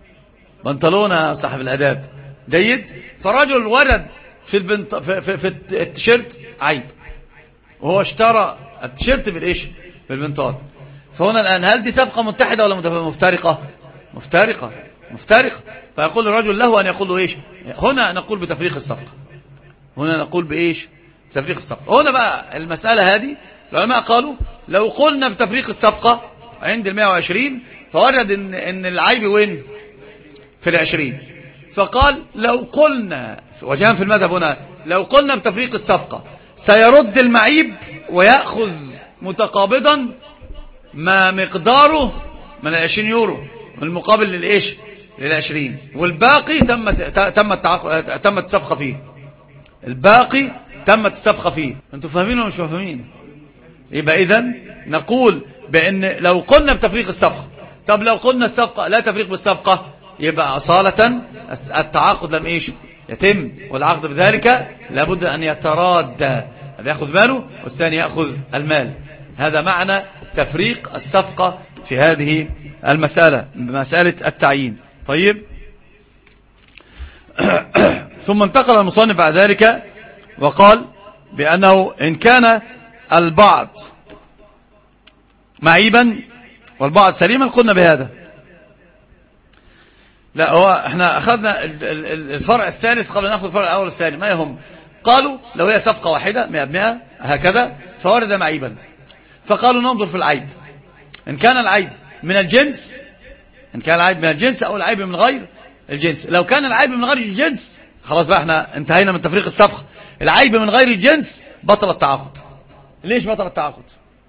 بنطلون صاحب الأداب. جيد. فرجل ورد في البنط... في, في, في التيشيرت عيب وهو اشترى التيشيرت بالايش؟ بالبنطال. فهنا الآن هل دي صفقة متحدة ولا مفترقة؟ مفترقة، مفترقة. فيقول الرجل له أن يقول له إيش؟ هنا نقول بتفريق الصفقة، هنا نقول بإيش؟ تفريق الصفقة. هنا بقى المسألة هذه العلماء قالوا لو قلنا بتفريق الصفقة عند المائة وعشرين فوجد إن, إن العيب وين؟ في العشرين. فقال لو قلنا وجاء في المذهب هنا لو قلنا بتفريق الصفقة سيرد المعيب ويأخذ متقابضا ما مقداره من العشرين يورو، والمقابل للإيش للعشرين، والباقي تمت تمت تمت الصفقة فيه، الباقي تمت الصفقة فيه. أنتم فاهمين ولا مش فاهمين؟ يبقى إذن نقول بأن لو قلنا بتفريق الصفقة، طب لو قلنا الصفقة لا تفريق بالصفقة، يبقى أصالة التعاقد لم إيش يتم، والعقد بذلك لابد أن يتراد، هذا يأخذ ماله والثاني يأخذ المال. هذا معنى تفريق الصفقة في هذه المسألة، مسألة التعيين. طيب ثم انتقل المصنف بعد ذلك وقال بأنه إن كان البعض معيبا والبعض سليما قلنا بهذا. لا، هو احنا أخذنا الفرع الثالث قبل نأخذ الفرع الأول والثاني، ما يهم. قالوا لو هي صفقة واحدة مئة بمئة هكذا فورد معيبا، فقالوا ننظر في العيب، إن كان العيب من الجنس، إن كان العيب من الجنس أو العيب من غير الجنس. لو كان العيب من غير الجنس خلاص بقى احنا انتهينا من تفريق الصفقة. العيب من غير الجنس بطل التعاقد. ليش بطل التعاقد؟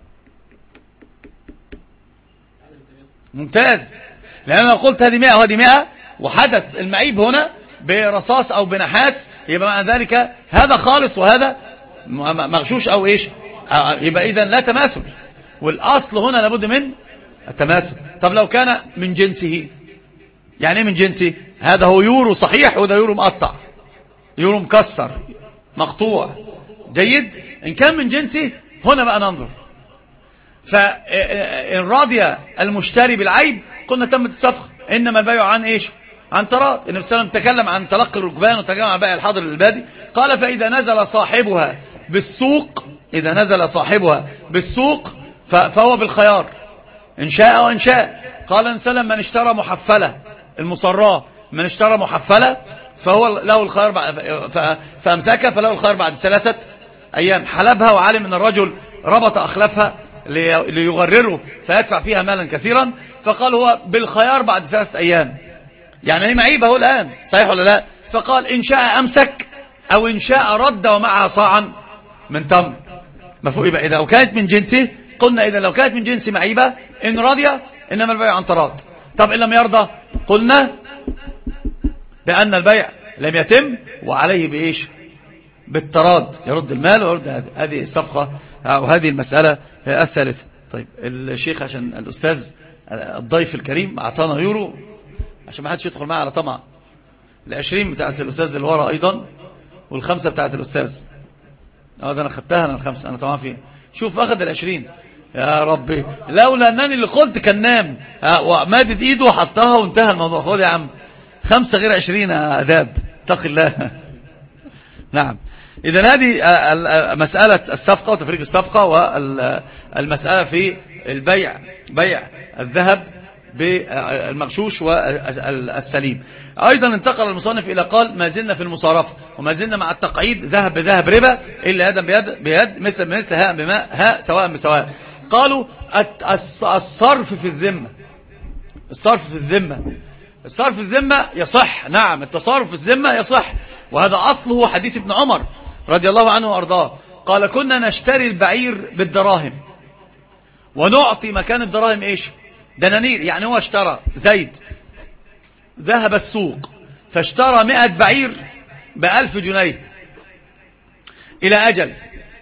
ممتاز، لأن أنا قلت هذه مئة وهذه مئة وحدث المعيب هنا برصاص أو بنحاس، يبقى معنى ذلك هذا خالص وهذا مغشوش أو إيش، يبقى إذن لا تماثل، والأصل هنا لابد من التماثل. طب لو كان من جنسه، يعني ايه من جنسه؟ هذا هو يورو صحيح وده يورو مقطع، يورو مكسر مقطوع، جيد. إن كان من جنسه هنا بقى ننظر، فإن راضي المشتري بالعيب قلنا تمت الصفقة، إنما البيع عن إيش؟ عن تراض. النبي صلى الله عليه وسلم تكلم عن تلقي الركبان وتكلم عن بيع الحاضر للبادي، قال فإذا نزل صاحبها بالسوق، إذا نزل صاحبها بالسوق فهو بالخيار إن شاء وإن شاء. قال النبي صلى الله عليه وسلم من اشترى محفلة المصراة، من اشترى محفلة فهو له الخيار فأمسك فله الخيار بعد ثلاثة أيام. حلبها وعلم أن الرجل ربط أخلافها ليغرره فيدفع فيها مالا كثيرا، فقال هو بالخيار بعد ثلاثة أيام، يعني هي معيبة هو الآن، صحيح ولا لا؟ فقال إن شاء أمسك أو إن شاء رد ومعها صاعا من تمر. مفهوم؟ يبقى إذا لو كانت من جنسه قلنا إذا لو كانت من جنس معيبة إن رضي إنما البيع عن تراض. طب إن لم يرضى قلنا بأن البيع لم يتم وعليه بإيش؟ بالتراض، يرد المال ويرد هذه الصفقة أو هذه المسألة الثالثة. طيب الشيخ عشان الأستاذ الضيف الكريم أعطانا يورو عشان ما حدش يدخل معه على طمع، العشرين بتاعت الأستاذ اللي ورا أيضا والخمسة بتاعت الأستاذ. هذا أنا خدتها، أنا الخمسة أنا طمع فيها. شوف أخذ العشرين يا ربي، لولا أنني اللي قلت كان نام ومادد إيده وحطها وانتهى الموضوع. خذ يا عم خمسة غير عشرين أداب، اتق الله. نعم، إذن هذه مسألة الصفقة وتفريق الصفقة، والمسألة في البيع، بيع الذهب بالمغشوش والسليم. أيضا انتقل المصنف إلى قال ما زلنا في المصارفة وما زلنا مع التقعيد، ذهب بذهب ربا إلا يدا بيد, بيد مثل مثل هاء بماء هاء سواء بسواء. قالوا الصرف في الذمة، الصرف في الذمة، الصرف في الذمة يصح. نعم، التصرف في الذمة يصح، وهذا أصله حديث ابن عمر رضي الله عنه وأرضاه. قال كنا نشتري البعير بالدراهم ونعطي مكان الدراهم إيش؟ دنانير. يعني هو اشترى زيد، ذهب السوق فاشترى مئة بعير بألف جنيه إلى أجل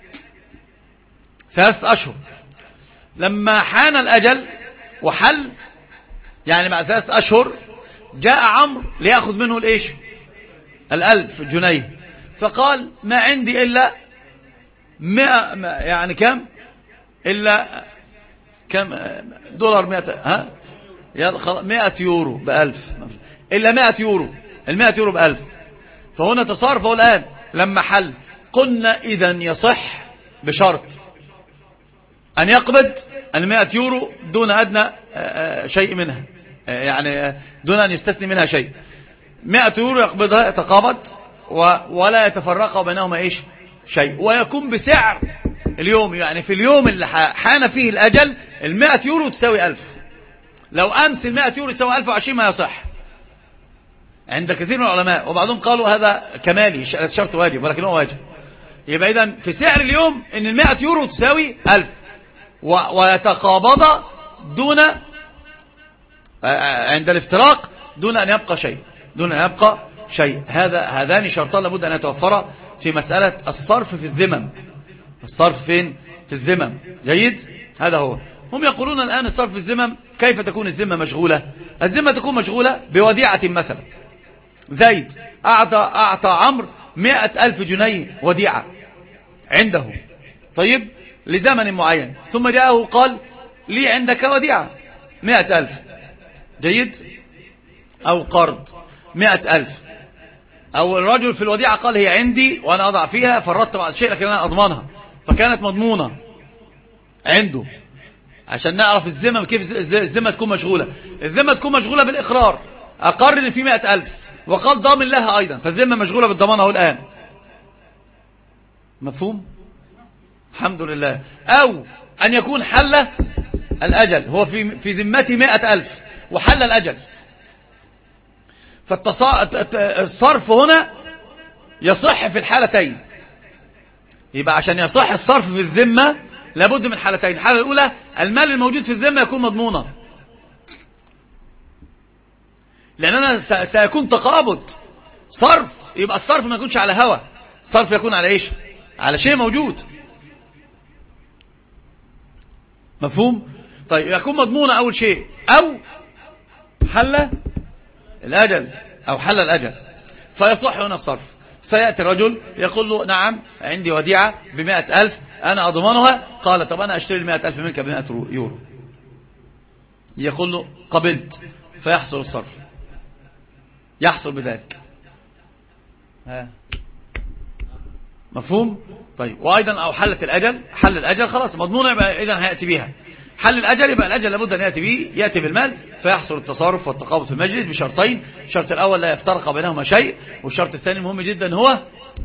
ثلاثة أشهر. لما حان الأجل وحل، يعني بعد ثلاثة أشهر، جاء عمرو ليأخذ منه الإيش؟ الألف جنيه، فقال ما عندي إلا مئة، يعني كم؟ إلا كم دولار؟ مئة، ها؟ مئة يورو بألف، إلا مئة يورو، المئة يورو بألف. فهنا تصرفه الآن لما حل. قلنا إذن يصح بشرط أن يقبض المئة يورو دون أدنى شيء منها، يعني دون أن يستثني منها شيء. مئة يورو يقبضها، يتقابض ولا يتفرق بينهما إيش؟ شيء، ويكون بسعر اليوم. يعني في اليوم اللي حان فيه الأجل المئة يورو تساوي ألف. لو أمس المئة يورو تساوي ألف وعشرين ما يصح عند كثير من العلماء، وبعضهم قالوا هذا كمالي شرط واجب ولكن هو واجب. يبقى إذن في سعر اليوم إن المئة يورو تساوي ألف، ويتقابض دون عند الافتراق دون أن يبقى شيء دون أن يبقى شيء هذا هذان شرطان لابد أن يتوفرا في مسألة الصرف في الذمم. الصرف فين؟ في الذمم. جيد؟ هذا هو. هم يقولون الآن الصرف في الذمم. كيف تكون الذمة مشغولة؟ الذمة تكون مشغولة بوديعة مثلا. زيد أعطى, أعطى عمرو مئة ألف جنيه وديعة عنده، طيب، لزمن معين، ثم جاءه قال لي عندك وديعة مئة ألف، جيد، أو قرض مئة ألف، أو الرجل في الوديعة قال هي عندي وأنا أضع فيها فرطت بعض الشيء لكن أنا أضمنها، فكانت مضمونة عنده. عشان نعرف الذمة كيف الذمة تكون مشغولة. الذمة تكون مشغولة بالإقرار، أقر إن في مئة ألف وقال ضامن لها أيضا، فالذمة مشغولة بالضمان أهو الآن. مفهوم؟ الحمد لله. أو أن يكون حل الأجل، هو في في ذمته مئة ألف وحل الأجل، فالصرف هنا يصح في الحالتين. يبقى عشان يصح الصرف في الذمة لابد من حالتين. الحالة الأولى المال الموجود في الذمة يكون مضمونا، لأننا سيكون تقابض صرف، يبقى الصرف ما يكونش على هوى، الصرف يكون على إيش؟ على شيء موجود. مفهوم؟ طيب يكون مضمونة أول شيء، أو حل الأجل أو حل الأجل، فيصح هنا الصرف. سيأتي الرجل يقول له نعم عندي وديعة بمائة ألف أنا أضمنها، قال طب أنا أشتري المائة ألف منك بمائة يورو، يقول له قبلت، فيحصل الصرف، يحصل بذلك. ها مفهوم؟ طيب. وأيضا أو حلت الأجل، حل الأجل خلاص مضمونة، يبقى إذن هيأتي بها. حل الأجل يبقى الأجل لابد أن يأتي به، يأتي بالمال، فيحصل التصرف والتقابض في المجلس بشرطين. الشرط الأول لا يفترق بينهما شيء، والشرط الثاني مهم جدا هو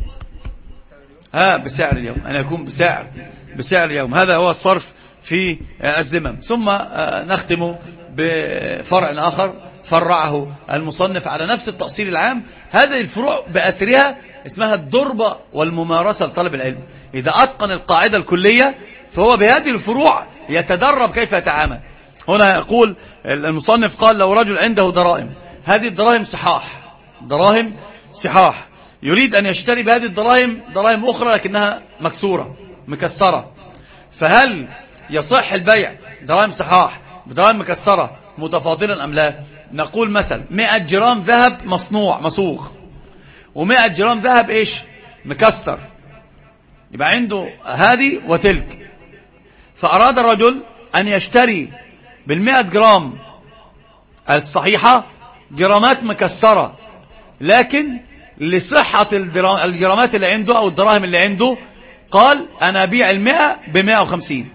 ها بسعر اليوم، أن يكون بسعر بسعر اليوم. هذا هو الصرف في الذمم. ثم نختم بفرع آخر فرعه المصنف على نفس التأصيل العام. هذه الفروع بأسرها اسمها الضربة والممارسة لطلب العلم. إذا أتقن القاعدة الكلية فهو بهذه الفروع يتدرب كيف يتعامل. هنا يقول المصنف قال لو رجل عنده دراهم، هذه الدراهم صحاح، دراهم صحاح، يريد أن يشتري بهذه الدراهم دراهم أخرى لكنها مكسورة مكسرة، فهل يصح البيع دراهم صحاح بدراهم مكسرة متفاضلا أم لا؟ نقول مثلا مئة جرام ذهب مصنوع مصوغ ومئة جرام ذهب إيش مكسر، يبقى عنده هذه وتلك. فأراد الرجل أن يشتري بالمئة جرام الصحيحة جرامات مكسرة، لكن لصحة الجرامات اللي عنده أو الدراهم اللي عنده قال أنا أبيع المئة بمئة وخمسين.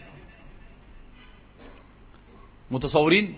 متصورين؟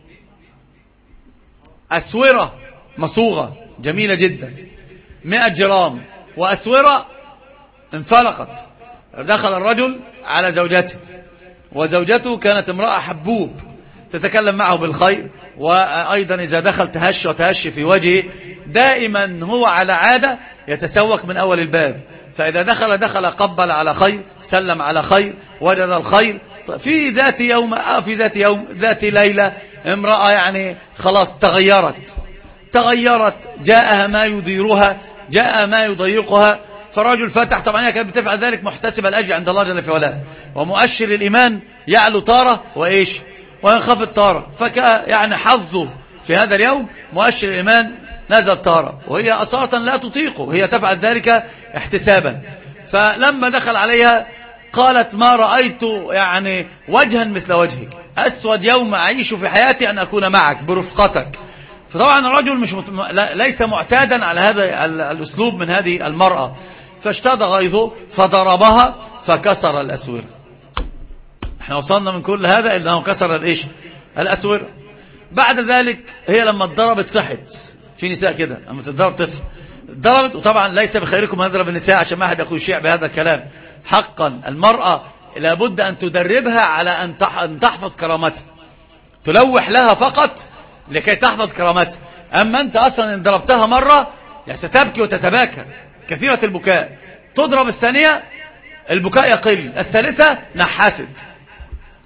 أسورة مصوغة جميلة جدا مئة جرام، وأسورة انفلقت. دخل الرجل على زوجته، وزوجته كانت امرأة حبوب تتكلم معه بالخير، وأيضا إذا دخل تهش وتهش في وجهه، دائما هو على عادة يتسوق من أول الباب، فإذا دخل دخل قبل على خير، سلم على خير، وجد الخير. في ذات يوم آه في ذات يوم ذات ليلة امرأة يعني خلاص تغيرت تغيرت جاءها ما يضيرها، جاء ما يضيقها. فالرجل فتح، طبعا هي كانت بتفعل ذلك محتسب الأجر عند الله جل في علاه، ومؤشر الإيمان يعلو طارة وإيش وينخفض طارة، فكا يعني حظه في هذا اليوم مؤشر الإيمان نزل طارة، وهي أصالة لا تطيقه، هي تفعل ذلك احتسابا. فلما دخل عليها قالت ما رأيت يعني وجها مثل وجهك، أسود يوم أعيش في حياتي أن أكون معك برفقتك. فطبعا الرجل مش مت... ليس معتادا على هذا الأسلوب من هذه المرأة، فاشتد غيظه فضربها فكسر الأسورة. احنا وصلنا من كل هذا إلا أنه كسر الإيش الأسورة. بعد ذلك هي لما اتضربت صحت، في نساء كده لما تتضرب تصح، ضربت. وطبعا ليس بخيركم أن يضرب النساء عشان ما أحد يقول شيء بهذا الكلام. حقا المرأة لابد أن تدربها على أن تحفظ كرامتها، تلوح لها فقط لكي تحفظ كرامتها. أما أنت أصلا إن ضربتها مرة ستبكي وتتباكى كثيرة البكاء، تضرب الثانية البكاء يقل، الثالثة نحست.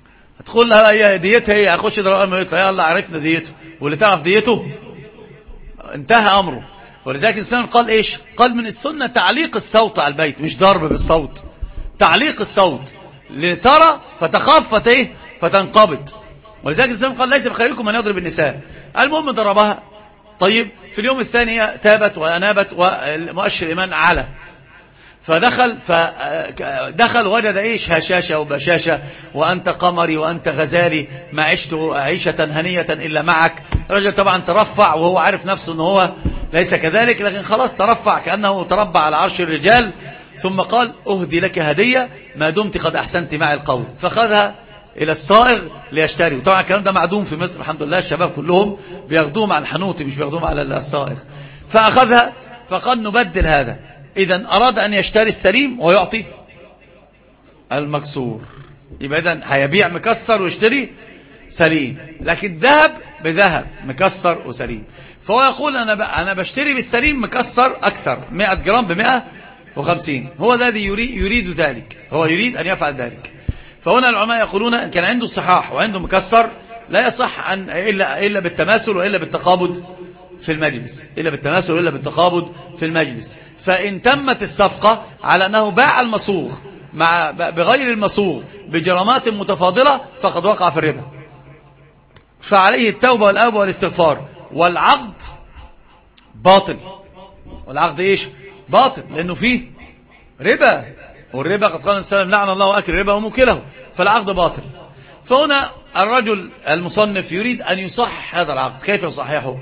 هتقول لها هي ديتها ايه، هخش دلوقتي ما يطلع يلا عرفنا ديته، واللي تعرف ديته انتهى امره. ولذلك الإسلام قال ايش؟ قال من السنة تعليق الصوت على البيت، مش ضرب بالصوت، تعليق الصوت لترى فتخاف فت ايه فتنقبض. ولذلك الإسلام قال ليس بخيركم من يضرب النساء. المهم ضربها، طيب في اليوم الثاني تابت وأنابت ومؤشر الإيمان على، فدخل فدخل وجد ايش؟ هشاشة وبشاشة، وأنت قمري وأنت غزالي ما عشت عيشة هنية إلا معك. الرجل طبعا ترفع وهو عارف نفسه أنه هو ليس كذلك، لكن خلاص ترفع كأنه تربع على عرش الرجال. ثم قال أهدي لك هدية ما دمت قد أحسنت معي القول، فخذها إلى الصائغ ليشتري. وطبعا الكلام ده معدوم في مصر الحمد لله، الشباب كلهم بياخدوهم على الحنوتي مش بياخدوهم على الصائغ. فأخذها فقال نبدل هذا. إذن أراد أن يشتري السليم ويعطي المكسور، يبقى إذن هيبيع مكسر ويشتري سليم، لكن ذهب بذهب مكسر وسليم. فهو يقول أنا أنا بشتري بالسليم مكسر أكثر، مئة جرام بمئة وخمسين. هو الذي يريد, يريد ذلك، هو يريد أن يفعل ذلك. فهنا العلماء يقولون إن كان عنده صحاح وعنده مكسر لا يصح أن إلا, إلا بالتماثل وإلا بالتقابض في المجلس، إلا بالتماثل وإلا بالتقابض في المجلس. فإن تمت الصفقة على أنه باع المصوغ مع بغير المصوغ بجرامات متفاضلة فقد وقع في الربا، فعليه التوبة والأوبة والاستغفار، والعقد باطل. والعقد إيش؟ باطل، لأنه فيه ربا، والربا قد قال النبي صلى الله عليه وسلم لعن الله أكل الربا وموكله، فالعقد باطل. فهنا الرجل المصنف يريد أن يصحح هذا العقد. كيف يصححه؟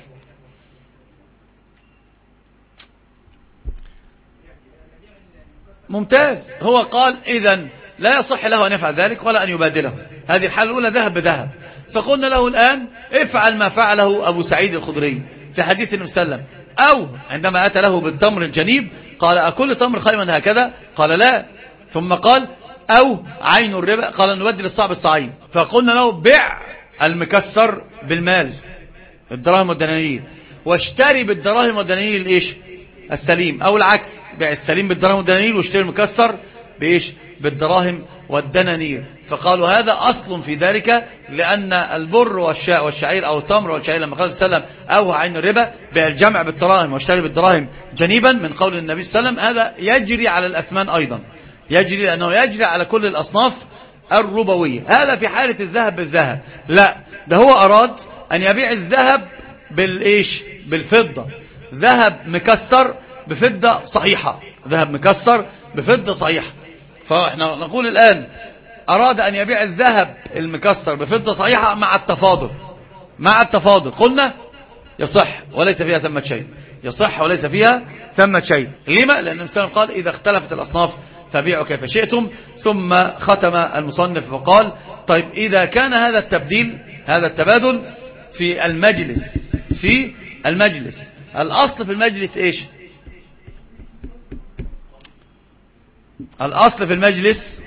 ممتاز. هو قال إذن لا يصح له أن يفعل ذلك ولا أن يبادله. هذه الحالة الأولى ذهب بذهب. فقلنا له الآن افعل ما فعله أبو سعيد الخدري في حديث النبي صلى الله عليه وسلم، أو عندما أتى له بالتمر الجنيب قال أكل تمر خيما هكذا؟ قال لا. ثم قال أو عين الربا، قال نبدل الصعب الصعيد. فقلنا له بع المكسر بالمال الدراهم والدنانير، واشتري بالدراهم والدنانير الإيش؟ السليم، أو العكس، بيع السليم بالدراهم والدنانير واشتري المكسر بإيش؟ بالدراهم والدنانير. فقالوا هذا أصل في ذلك، لأن البر والشاء والشعير أو التمر والشعير لما قال صلى الله عليه وسلم أو عين الربا بيع الجمع بالدراهم واشتري بالدراهم جنيبا من قول النبي صلى الله عليه وسلم، هذا يجري على الأثمان أيضا، يجري لأنه يجري على كل الأصناف الربوية. هذا في حالة الذهب بالذهب. لا، ده هو أراد أن يبيع الذهب بالإيش؟ بالفضة، ذهب مكسر بفضة صحيحة، ذهب مكسر بفضة صحيحة. فإحنا نقول الآن أراد أن يبيع الذهب المكسر بفضة صحيحة مع التفاضل، مع التفاضل قلنا يصح وليس فيها ثمة شيء، يصح وليس فيها ثمة شيء. لما؟ لأن النبي صلى الله عليه وسلم قال إذا اختلفت الأصناف فبيعوا كيف شئتم. ثم ختم المصنف وقال طيب إذا كان هذا التبديل، هذا التبادل في المجلس، في المجلس الأصل في المجلس إيش؟ الأصل في المجلس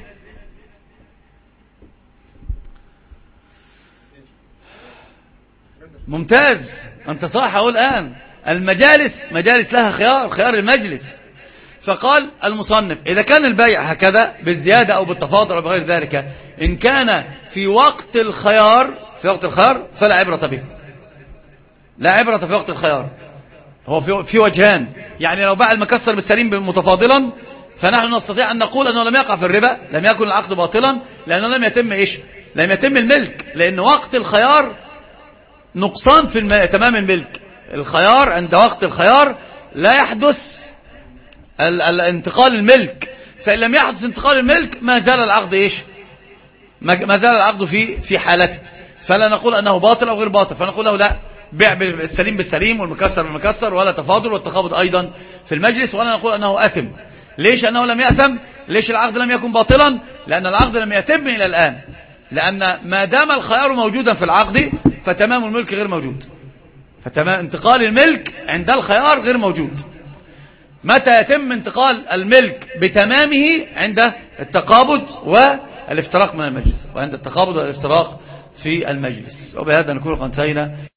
ممتاز، أنت صح. أقول الآن المجالس مجالس لها خيار، خيار المجلس. فقال المصنف إذا كان البيع هكذا بالزيادة أو بالتفاضل أو بغير ذلك، إن كان في وقت الخيار، في وقت الخيار فلا عبرة به، لا عبرة في وقت الخيار. هو في, في وجهان، يعني لو باع المكسر بالسليم متفاضلا فنحن نستطيع أن نقول أنه لم يقع في الربا، لم يكن العقد باطلا، لأنه لم يتم إيش؟ لم يتم الملك، لأن وقت الخيار نقصان في الم... تمام الملك. الخيار عند وقت الخيار لا يحدث ال... الانتقال الملك، فإن لم يحدث انتقال الملك ما زال العقد إيش؟ ما زال العقد في في حالته، فلا نقول أنه باطل أو غير باطل، فنقول له لا، بيع السليم بالسليم والمكسر بالمكسر، ولا تفاضل والتقابض أيضا في المجلس، ولا نقول أنه أثم. ليش أنه لم يأثم؟ ليش العقد لم يكن باطلا؟ لأن العقد لم يتم إلى الآن، لأن ما دام الخيار موجودا في العقد فتمام الملك غير موجود، فتمام انتقال الملك عند الخيار غير موجود. متى يتم انتقال الملك بتمامه؟ عند التقابض والافتراق من المجلس، وعند التقابض والافتراق في المجلس. وبهذا نكون قد انتهينا.